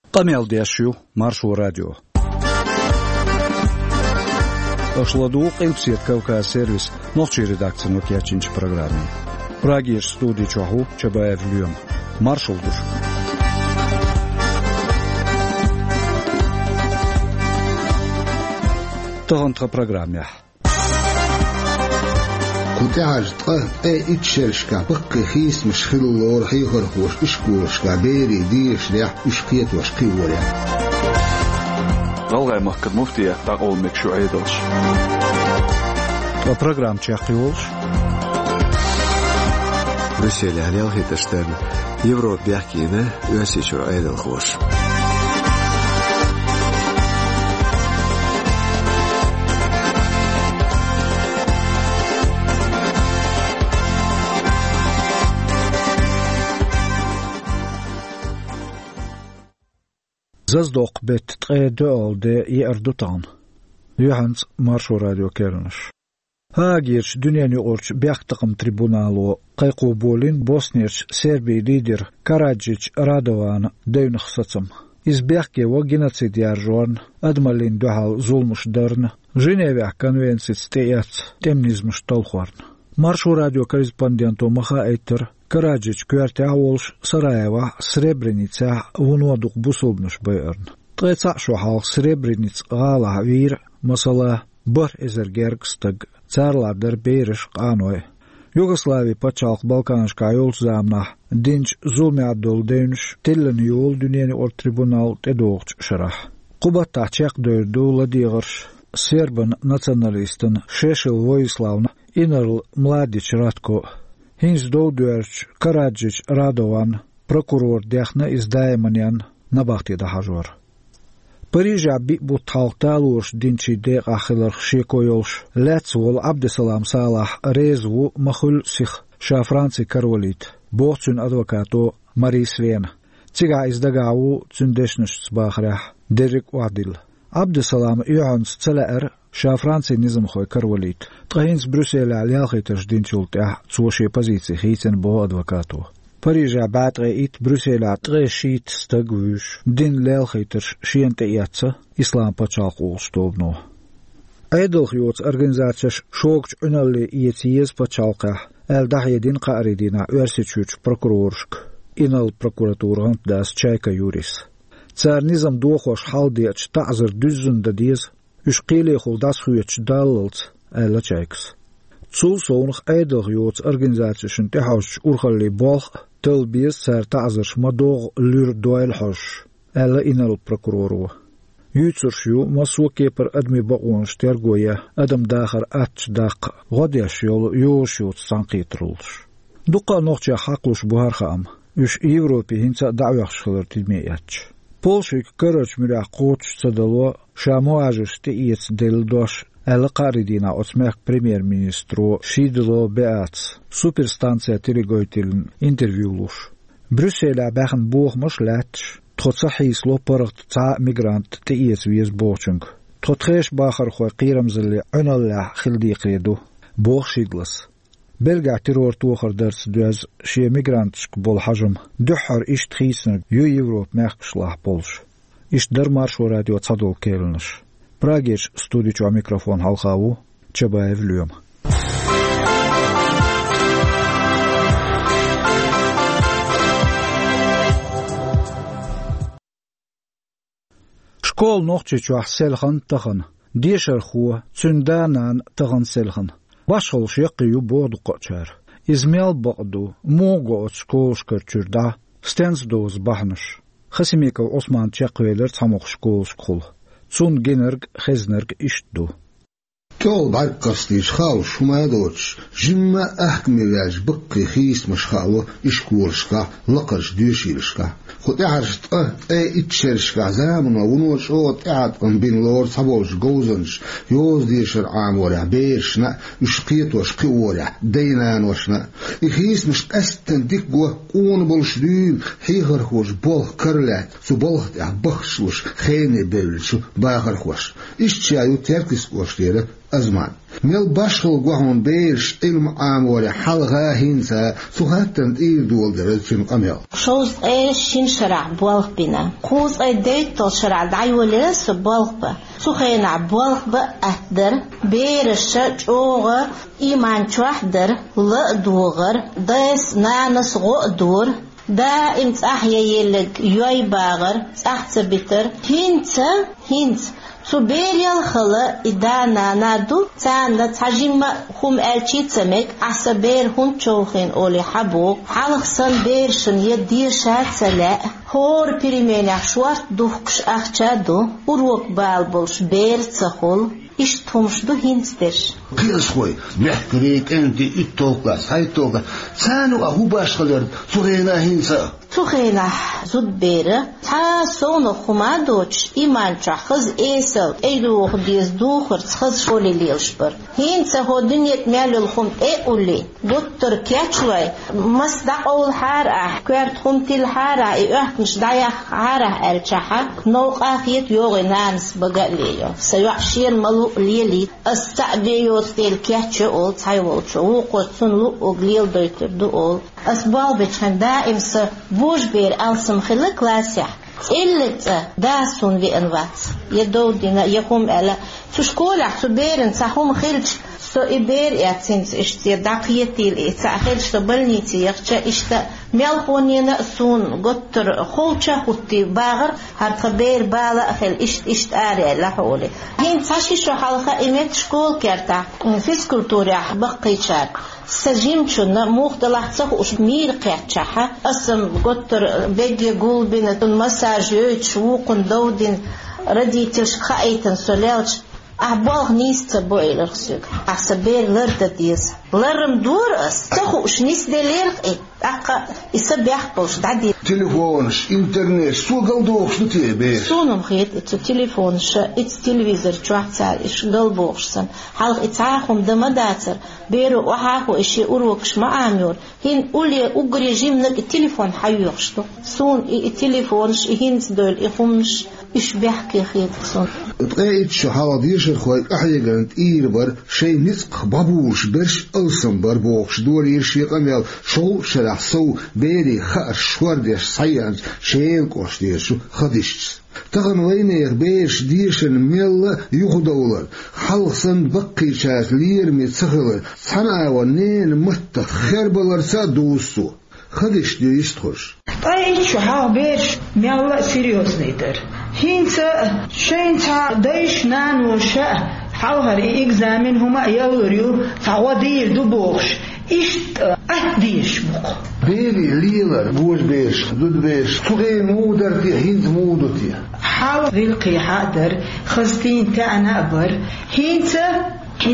قميل ديشيو مارشو راديو أشلدوق إمبسيت كوكا سيرفيس نوتشي редакция нокиячинч программе. Прагиш студии чаху Чабаев Льюм. Маршал душ. تغنط программе. كنت عارضة إتشرشكا بقى خيس مش خلو رح يخرخوش إشكورشكا بيري ديش ريح إشقيت وشقي وريح غالغاي مخكد مفتية تاقول مكشو عيدلش программ чахиолш Брюссель عليال هيتشتن Европ بيحكينا يوسيشو عيدل خوش زازدوق بيت تقيدول دي يأردوتان يوهانس مارشو راديو كيرنش هاجيرش دنيا نيورش بيختقم تريبونالو قيقو بولين بوسنيرش سيربي ليدر كاراجيش رادوان دين خصتم إز بيحكي وجيناتسيد يارجون أدمالين دوحال زولمش درن جنيفيح كونفنسيت ستيات تمنيزمش طلخورن مارشو راديو كوريسبوندنتو مخا ايتر كراجيش كوارتي عولش سرايوا سريبرينيتسا ونودوق بوصلبنش بيرن تغيتسا شوحال سريبرينيتس غالها وير مسلا بر إزرگيرگستگ царлардер бейриш قانوي Югославии пачалх Балканышка юл замна динч зулмяддол дейнш тиллен юл дүниени ор трибунал тедоғч шарах. Кубатта чек дойду ладиғырш сербан националистын Шешил Воиславна инарл Младич Радко хинз доудуерч Караджич Радован прокурор дяхна издайманян набахти дахажвар. Парижа би буталталуш динчи дег ахилар шекойолш лецвол Абдесалам Салах резву махул сих шафранци карвалит бохчун адвокато Мари Свен тига издагау цундешнш цбахрах Дерек Вадил Абдесалам юанс цалаэр шафранци низмхой карвалит тхинс Брюссель алялхиташ динчултах цоши позиции хитен бо адвокато Парижа баатгайт Брюссель атгайшит стагвуш дин лелхитер шиенте яца ислам пачалх улстобно Айдалхиоц организацияш шогч уналли иетиез пачалка элдахедин qaridina уерсичуч прокуроршк инал прокуратургант дас чайка юрис цар низам дохош халдиач тазер дүззүнда диез үшкиле холдас хуяч даллц эла чайкс Цул соонх Айдалхиоц организацияшын техауш урхалли болх تلبيس سر تعزش مدوغ لور دوائل حش ألا إنال البروكورو يوتسرشيو مسوكي پر أدمي بقونش ترغوية أدم داخر أتش داق غديش يوشيو تسانقيترولش دوقا نوخشي حقوش بوهر خام يش إيوروبي هنسا دعويخ شخلر تدمياتش بولشيك كرج مريح قوتش صدلو شامواجش تئيت ديل دوش ألا قاردينا أسمخ بريمير مينسترو شيدلو بياتس سوبرستانسيا تريغويتلن انترفيولوش بريسيلا باخن بوغ مش لاتش تخصحيس لو برغت تا ميغرانت تئيس ويز بوچنگ تخيش باخر خوي قيرمزلي عنالله خلدي قيدو بوغ شيدلس بلغا تيرور توخر درس دوز شي ميغرانتشك بول حجم دحر إش تخيسن يوروب مخبشلاح بولش إش در مارشو راديو تصدو كيلنش Прагиш студичу микрофон халхаву Чабаев Льюм. Школ нохчичу ахселхан тахан дишер хуа цунданан тахан селхан башхол шеқию борду қочар измел баду мого от школшкар чурда стенс доз бахнаш хасимика Осман чеқвелер цамох школшкул Цун генерг хезнерг ишту. كول بعد قصديش خاو شو ما يدوش جمع أحكمي واج بقي خيس مش خاو إشكورشكا لقرش ديوشيرشكا خد اعرشت اتشرشكا زامنا ونوش قاعد بين لور صبوش جوزنش يوز ديشر عام ولا بيرشنا يشقيت وشقي ولا دينان وشنا إخيس مش أستن ديك بوا قون بولش دين حيغر خوش بولخ كرلات سو بولخ بخشوش خيني بلشو باغر خوش إشتشايو تركس وشتيرة أزمان ميل باشل قوهم بيرش علم عاموري حلغا هينسا سوهاتن إير دول درجين قميل شوز شين شرع بوالغ بنا خوز ديتو شرع دعيوليس بوالغ با سوخينا بوالغ با أهدر بيرش جوغ إيمان شوحدر لأدوغر دايس نانس غؤدور دائم أحيا يلق يوي باغر أحتبتر هينت سوبيريال خلا إدانا نادو تانا تحجم هم ألشيتمك عسبير هم تشوخين أولي حبو حلقسن بيرشن يدير شات سلاء هور بريمين شوارت دوخش أخشادو وروك بالبولش بير تخول إشتهمش دو هينستش قيس خوي محكريك أنت إتوكلاس هاي توكلاس سانو أهو باشخلر سوغينا هينسا سوغينا زود بيرا تا سونو خمادوش إيمان خز إيسل إيدو خديز دوخر خز شولي ليلشبر هينسا هو دنيا مالو الخم إيقولي دكتور كياتشوي مصدق أول حارة كوارت خمتي الحارة إيوحتنش دايا حارة ألشاحة نوق آخيت يوغي نانس بقاليو سيوحشير ملو ليلي استعبيو تيل كياتشو تايوالشو وقوتسون لو أغليل دويتر دول أسبال بيشان دائم بوش بير ألسم خلق كلاسيح إلت داسون في أنوات يدودنا يقوم ألا تشكولح تبيرن ساهم خلج سو إبير ياتسينس إشتي داقيتي الإتاخيل شتبلنيتي يخشى إشتا ميلخونينا سون قطر خوشة خطي باغر هرقبير بالا أخيل إشت آري لحولي هين تاشي شو حلقة إمت شكول كرتا فيسكولتوريا بقي شار سجيمشنا مختلف صخوش مير قيتشها اسم قطر بيجي قلبنا مساج يوتشوقن دودين رديتش خايتن سولالش أحبال نيست بويلر خسوق أحسبير لرد ديز لرم دور أس تخوش نيست دليرق أقا يسبح بوش دعدي تليفونش إنترنت سو قلدوش نتيبير سونم خيط إتو تليفونش إتو تلفزير جوعتار إش قلبوشسن حلق إتعاهم دمداتر بيرو وحاكو إشي أروكش ما عاميور هين قولي أقري جيمنك التليفون حيوخشتو سون التليفونش هين دول إخمش إش بيحكي خيط سون تقايد شو حواديش الخوي أحيا قلت إيربر شي نسق بابوش برش ألسن بربوش دور إيرشي قميل شو شرح سو بيري خارش شورديش سيانج شين قوش ديشو خديش تغن وينير بيش ديشن ميلا يخدولر خلصن بقي شاس لير متسخلر صنع ونين متخر بلرسا دوسو خديش ديش تخش طيب شو حاو بيش ميلا سيريوس نيتر هينسا شينتا ديش نانو شا حاوهر إكزامين هما يلوريو تعودير دبوخش إشت أهديش بقى بيلي ليلر بوش بيش دود بيش تغي مودر دي هينز مودو دي حاو ذلقي حادر خزتين تانا أبر هينسا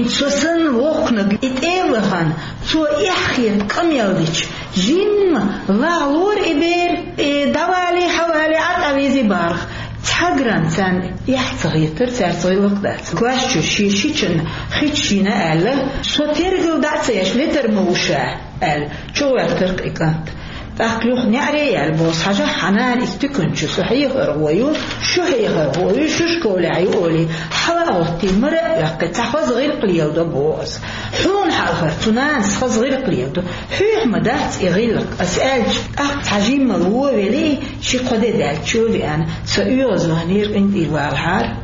سن وقنق إتقلخان سو إحخيط كم يلديش جيم لالور إبير دوالي حوالي عطاويزي بارخ تحقران سان يحتغيتر تارتغيلق دات كواشو شيشيشن خيتشينا ألا سو تيرغل دات سيش لتر موشا أل شو يخترق إكانت تأكلوخ نعري البوس حاجة حنان استكنشو صحيح رويو شو هي رويو شو شكولي عيولي حلاوتي مرق لك تحفظ غير قليل دو بوس حون حالخر تنانس خز غير قليل دو حيح مدات إغيلك أسألش حجيم ملوه ولي شي قد دالت شوفي أنا سأيوز وهنير انت إلوالحار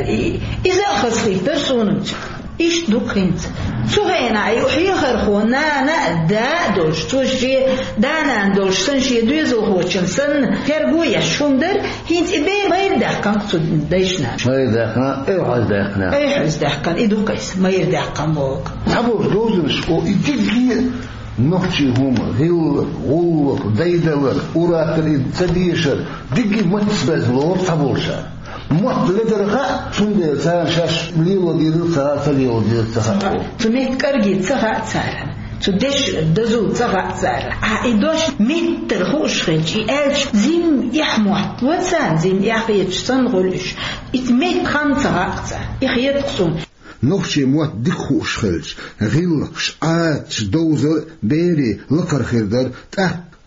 إذا خزخيتر سونمت إيش دوكينت شو هنا عيوحي خرخونا نا دا دوش توشي دانا دوش سنشي دوزو خوشن سن كربو يشوندر هينت إبير ما يردحكم تديشنا ما يردحكنا إيه حز دحكن إدو قيس ما يردحكم بوك عبور دوزنش أو إتجي نحشي هما هيل غولك ديدلر أوراتر تديشر دقي متسبز لور تبورشا مت لدرجة سند سار شاش ليو ديرو سار ليو ديرو سار تميت كرجي سخاء سار تدش دزو سخاء سار عيدوش متر خوش خلشي ألش زين يحموت وتسان زين يحيط سنغلش إتميت خمسة سار يحيط قصون نخشي موت دخوش خلش غيلش عاتش دوزر بيري لقر خردر تأ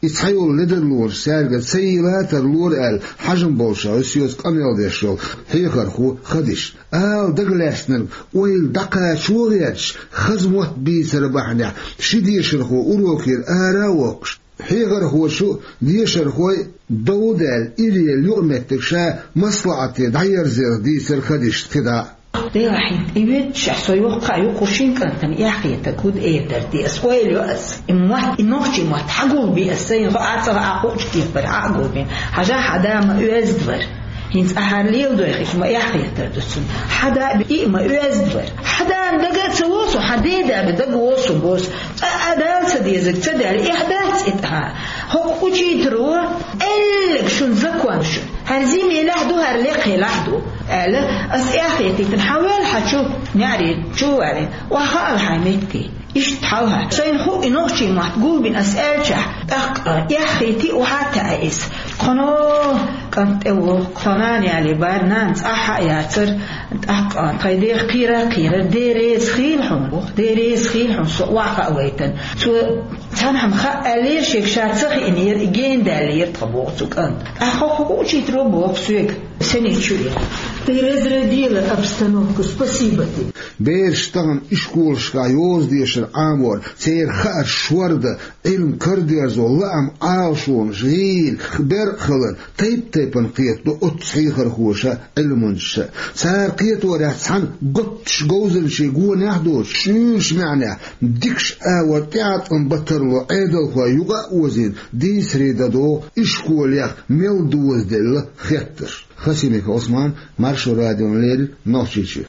يتحيول لدلور سارقة سيبات اللور حجم بوشا وسيوز قميل ديشول هيخر خو خدش دقلاشنن ويل دقا شوريتش خزموت بيسر بحنا شديشر خو أروكير وقش هيغر هو شو ديشر خوي دودال إلي اليومتك شا مصلعتي داير زير ديسر خدش كدا دي راحين إيوه شخصو يوقع يوقشين كنتن يحكي تكود إيدر دي أسويل يؤس إموات إنوشي موات حقول بي أسين فأعطر أقوش كيف بر عقول بي حدا ما أزدور هنس أحرليل دويخيش ما يحكي تردسون حدا بإيه ما أزدور حدا دقات سووسو حديدا بدقوسو بوس أدال سديزك تدال إحداث إتها هو أجي تروى إلك شون زكوان شون هرزيمي لحدو هرلقي لحدو ألا أسياخيتي تنحاول حتشوف نعري شو علي وخال حاميتي إيش تحاولها سين هو إنوشي ما تقول بين أسألشح ياخيتي وحتى أيس قناه كنت قناني على بارنانس ياتر قيدير قيرة ديريس خيلحون سو واقع ويتن سو تنهم خالير شيك شاتسخي إنير إجين دالير طبوعتك أنت هو شيء تروبوك سويك سنيتشوية Ты разрядила обстановку, спасибо тебе. Бейштан ишкулшка ёздишер амор, цейр хар шварда, илм кардиазо лам аушун, жил, берхлен, тейпен قيت دو أتصيخر خوشة علمنشة سار قيت ورحسن قطش جوزن شي قوة نحدو شوش معنى ديكش وتعط انبطر وعيدل ويوغا وزين دي سريدا دو اشكول يخ ميل دوز دل خيطر خسيمك عثمان маршу радио лель ночичи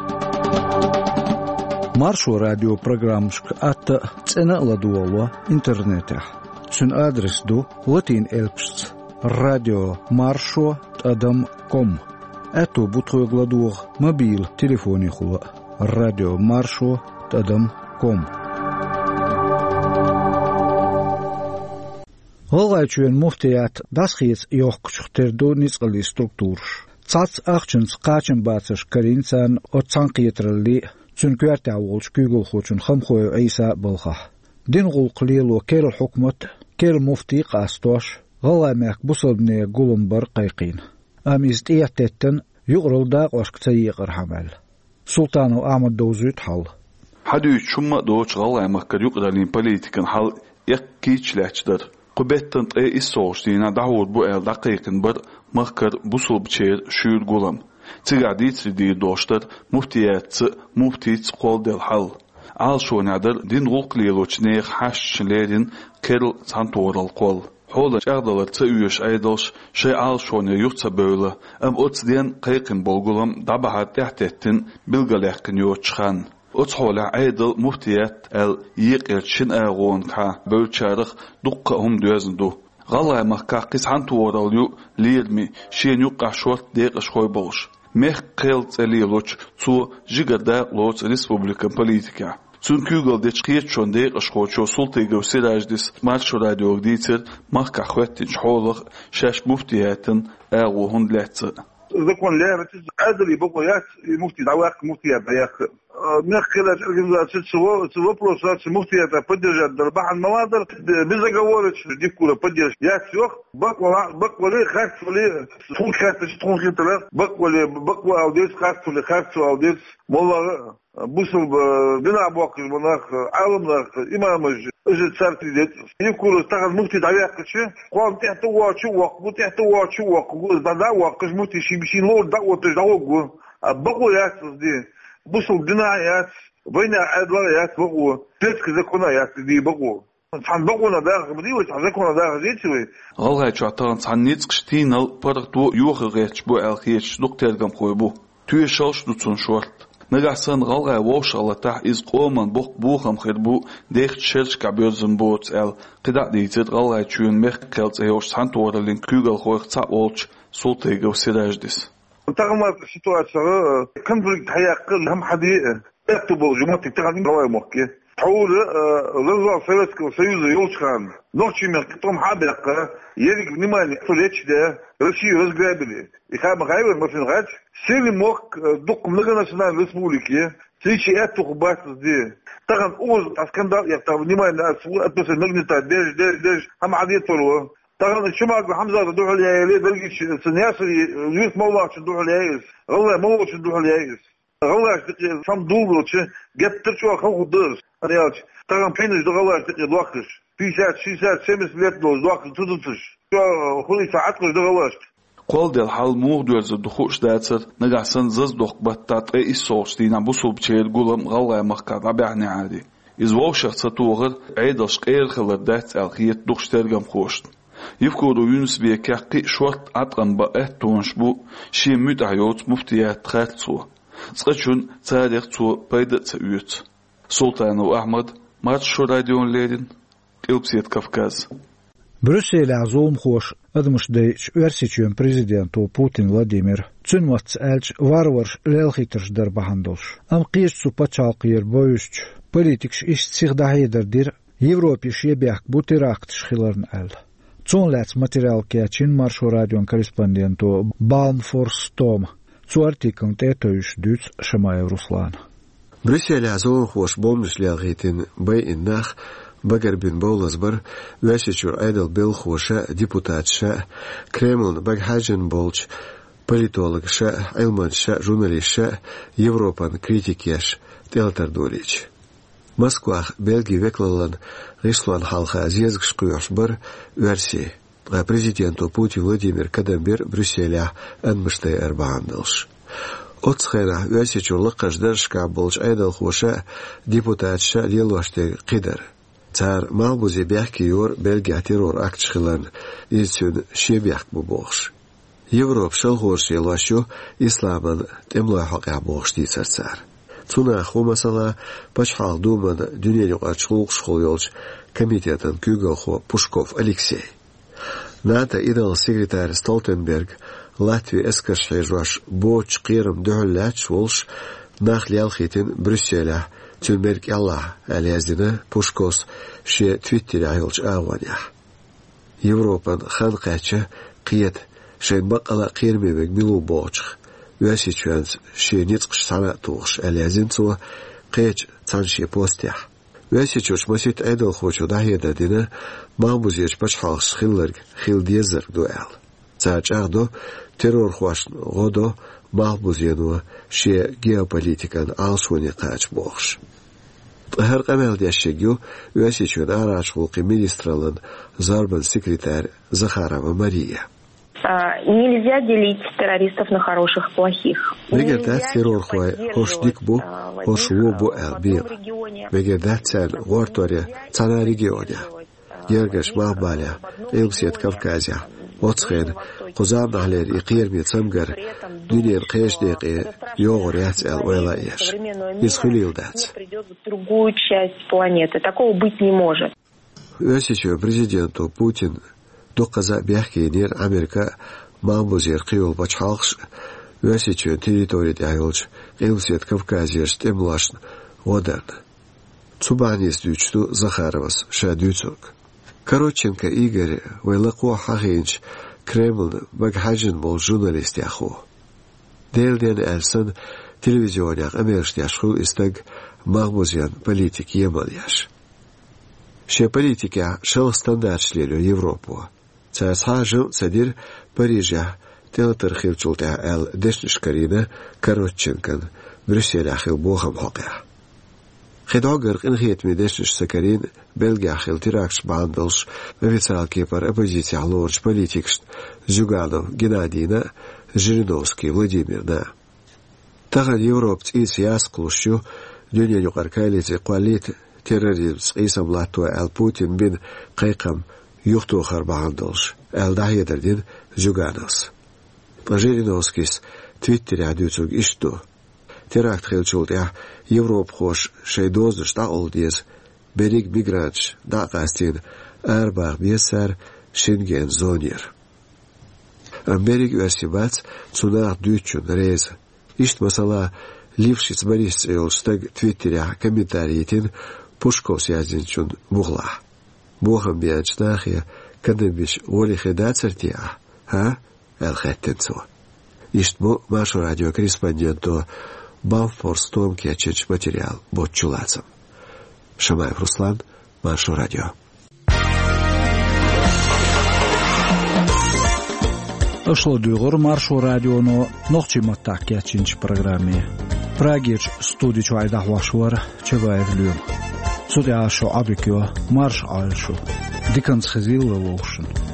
маршу радио программшк ат цена ладуоло интернете сын адрес ду латин элпшц радио маршу adam.com эту бутую гладуох мобил телефони хула радио маршу adam.com Голгачуен муфтият дасхиц йохкчухтерду ницкали структурш Цац ахчынс қачын бацыш каринцан отцан қиетралли цүнкуарта волш күйгіл хочын хамхой айса болха. Дин ғул қлилу кел хукмат, кел муфти қастош, ғаламек бұсылбне гулым бар қайқин. Амист ияттеттен юғрылдақ ошкца еғір хамал. Султану Ахмад доузует хал. Хаду чумма доч ғаламек кар юқдалин политикан хал яқ кичләчдір. Qubettan issoğuşdina dağud bu el daqiqin bir mıhkır busul bçer şuyur gulam. Tsigaditsi di doştar muftiyatsi muftiyatsi qol del hal. Al şonadır din gulqliloç neyx haşçilerin kerl santoral qol. Hola çağdalar tı üyeş aydalş şey al şona yurtsa böyle. Am otsdiyen qayqin bolgulam dabahat tehtettin bilgalaqin yoçxan. Otshola aydal muftiyat el yiqirçin ağon ka bölçarıq duqqa dözündu. Qalay mahqaqis hantuoralyu lirmi şen yuqqa şort deqiş qoy boş. Meh qelt eliloç su jigarda loç respublika politika. Çünkü gölde çıqiyet şon deqiş qoço sultayga sirajdis marşo radio diter mahqa xwettin xolıq şaş muftiyatın ağon latsı. Zakon lehret adli boqoyat mufti dawaq muftiyat bayaq نخلت организация вопрос муфтията поддержать дарбахан мавадр без оговорок дикура поддержать я всех баквали хартвали функцията структура баква аудиц хартвали аудиц мола бусул бина бакыз монах алымнах имамыз уже цартридет дикура тагыз муфти давяқчы қом тәхті уачу уақ бу тәхті уачу уақ дада уақыз муфти шимшин лор да отыз даугу бакваясыз ди بوصل جنايات بين أدواريات بقوة تلك ذكرنايات دي بقوة عن بقوة داخل بدي وعن ذكرنا داخل زيت شوي غالها تعتقد عن نيت قشتين البرد يوخ غيتش بو الخيش دكتور جم خويبو توي شاش دوتون شورت نجحسن غالها وش الله تح إز قومن بوخم خربو ديخ شرش كبيرزن بوت قدع ديتر غالها تشون مخ كلت أيوش سانتورلين كوجل خويخ تاولش سلطة وسراج ديس تغمر سيتواسيون كونفليكت هيقل هم حدي اكتبوا جماعه تغني رواي موكي حول رضا سيوز يوشخان نوتشي مركتهم حابق يريك نماني فليتش ده رشي رزقابلي يخاب غايب ما في غاج سيري موك دق ملغا ناسيونال ريسبوليكي Сичи эту хубасу ди. Таган уз скандал я там внимание относится нагнетать. Дэж хам адит фоло. Таган шумак Хамза духал я или белгиш снясри юс моллах духал я. Алла моллах духал я. Алла сам дулуч геттер чо худыр. Ариач. Таган пениш духалаш духаш. 50 70 лет духаш тудутуш. Хули саат духалаш. قول دل حال موه دوز دخوش داتر نجحسن زز دخ بطات اي صوشتينا بوصل بشيل قولم غلا مخكار ربعني عادي إزواو شخص توغر عيدش قير خلال دات الخيط دخش ترجم خوشت يفكروا يونس بيكاقي شورت عطرن بقات تونشبو شي مدعيوت مفتيات خالصو سقشون تاريخ تو بيدت سيوت سلطان وأحمد مارت شو راديون ليدن قلبسيت كفكاز Брюссель азом хош, адмыш дейч версичен президенту Путин Владимир. Цунвац эльч варварш лелхитерш дар бахандолш. Ам қиешцу пачалқир боюшч. Политикш иш цигдахидер дир Европиш ебяк бутирактш хиларн эл. Цун лец материал кечин маршо радион корреспонденту Балмфорс Том. Цу артикл тетоюш дюц Шамаев Руслан. Брюссель азом хош бомж лелхитин бай иннах Багар бин Боуласбар, Вясичур Айдал Белхоша, депутатша, Кремль Багхаджин Болч, политологша, айлманша, журналистша, Европан критикеш, Телтардурич. Москвах Бельгии веклалан Рислан Халха Азиязгш Куяшбар, Версии. Президенту Путин Владимир Кадамбир Брюсселя Анмыштай Арбаандалш. Отсхена Вясичур Лакашдершка Болч Айдал Хоша, депутатша Лилваште Кидар. Цар малбузи бяхки юр Бельгия террор актшхилан изцюн шебяхк бубохш. Европ шалгорш елвашу исламан темлой хақя бохшти цар. Цуна хумасала пачхал думан дюненюк ачхулк шхол елч комитетан кюгалхо Пушков Алексей. НАТО идал секретарь Столтенберг Латвия эскашхежваш боч қирым дөхілләч волш нах лялхитин Брюсселя Тюльмерк Алла Алязина Пушкос ше Твиттер айылч аваня. Европан хан қача қиет шен бақала қирмебек милу бочих. Вясичуанс ше ницқш сана туғш Алязин цуа қеч цанши постях. Вясичуш масит айдал хочу дахеда дина мамбузеч пачхалш хиллерг хилдезер дуэл. Цач ағдо террор хуашн ғодо махбузенуа ше геополитикан алшуни қач боғш. Her qamel deshegyu Вясичуан арачхулқи министралан зарбан секретарь Захарова Мария. Нельзя делить террористов на хороших и плохих. Вегедат террор хуай хошдикбу хошвобу элбир. Вегедат цен горторе цана регионе. Ергеш махбаля илбсет Кавказя. Отсхен قزام نحلر إقير ميت سمجر دنيا القيش دقي يوغر يتسأل ويلا إيش يسخليل دات. Другую часть планеты. Такого быть не может. Вясичу президенту Путин доказа бяхки нер Америка мамбузер қиол бачхалш Вясичу территории дайолч илсет Кавказер стемлашн водан. Цубанис дючту Захаровас шадюцук. Коротченко Игорь вайлако хахинч Кремль Багхаджин бол журналист яху. Делден элсэн телевизионяк амерш яшху истаг махбузян политик емал яш. Ше политика шел стандарт шлелю Европу. Цасха жил цадир Парижа театр хилчулта эл дешнишкарина Коротченкан Брюссель ахил бохам хақя. خداگر این خیت میدهش سکرین بلگی خیل تیراکش باندلش ویسال کیپر اپوزیسیا لورج پلیتیکش زوگالو گنادینا ژیرینوفسکی ولادیمیر نه. تاخد یوروب تیسیاس کلوشیو دنیا یوکارکایلیت قوالیت تروریسم ایسام لاتو ال پوتین بین قیقم یوختو خر باندلش ال دهی دردین زوگانوس. ژیرینوفسکیس تویتری عدیوتوگ ایشتو. Теракт хилчултя Европ хош шейдоздыш та олдез берег мигрантш да кастин арбах бесар Шенген зонер. Америк версибац цунах дючун рез. Ишт масала лившиц Борис Элштаг твиттеря комментариетин Пушков связинчун бугла. Бохам биячнахия кадебиш воли хедацертия, а? Элхеттенцо. Ишт бу машу радиокорреспонденту Балфорстом кечеч материал бочулацам. Шамаев Руслан, Маршо радио. Ошло дюгор Маршо радио, но ногчи маттак кечинч программе. Прагич студичу айдахвашвар чеваев люм. Судя шо абикё марш альшу. Диканс хазилла лошен.